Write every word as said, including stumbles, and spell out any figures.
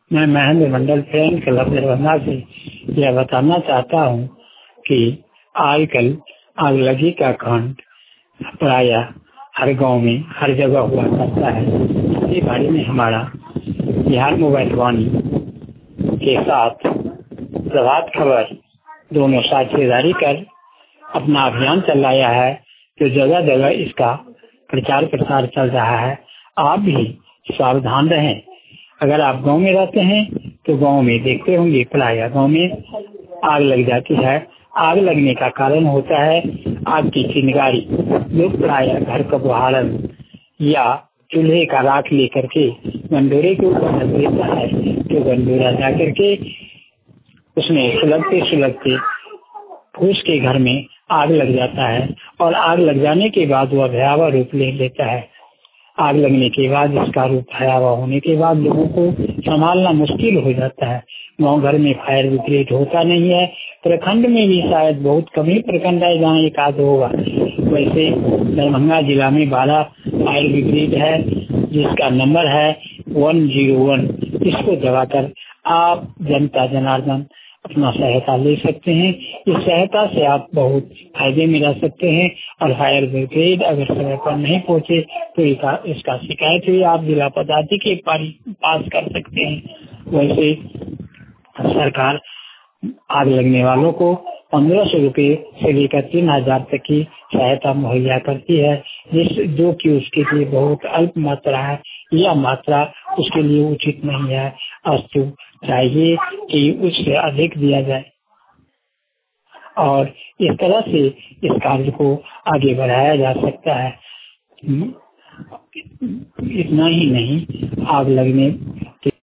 मैं Mahendra Mandal friend club Darbhanga से यह बताना चाहता हूँ कि आजकल आगलगी का कांड प्राय हर गांव में हर जगह हुआ करता है। इसी बारे में हमारा बिहार मोबाइल वाणी के साथ प्रभात खबर दोनों साझेदारी कर अपना अभियान चलाया है, तो जगह जगह इसका प्रचार प्रसार चल रहा है। आप भी सावधान रहें। अगर आप गांव में रहते हैं तो गांव में देखते होंगे प्राय गांव में आग लग जाती है। आग लगने का कारण होता है आग की चिंगारी। लोग प्राय घर का बुहारन या चूल्हे का राख लेकर के गंडोरे के ऊपर रख देता है, तो गंडोरा जाकर के उसमें सुलगते सुलगते फूस के घर में आग लग जाता है और आग लग जाने के बाद वह भयावह रूप ले लेता है। आग लगने के बाद इसका रूप भयावह होने के बाद लोगों को संभालना मुश्किल हो जाता है। गांव घर में फायर ब्रिगेड होता नहीं है। प्रखंड में भी शायद बहुत कम ही प्रखंड है जहाँ एक आध होगा। वैसे दरभंगा जिला में बारह फायर ब्रिगेड है, जिसका नंबर है वन जीरो वन। इसको दबाकर आप जनता जनार्दन अपना सहायता ले सकते हैं। इस सहायता से आप बहुत फायदे में रह सकते हैं। और फायर ब्रिगेड अगर समय पर नहीं पहुंचे तो इसका, इसका शिकायत भी आप जिला पदाधिकारी के पास कर सकते हैं। वैसे सरकार आग लगने वालों को पंद्रह सौ रूपये से लेकर तीन हजार तक की सहायता मुहैया करती है, जिस जो कि उसके लिए बहुत अल्प मात्रा है। यह मात्रा उसके लिए उचित नहीं है। अस्तु चाहिए कि उससे अधिक दिया जाए और इस तरह से इस कार्य को आगे बढ़ाया जा सकता है। इतना ही नहीं, आग लगने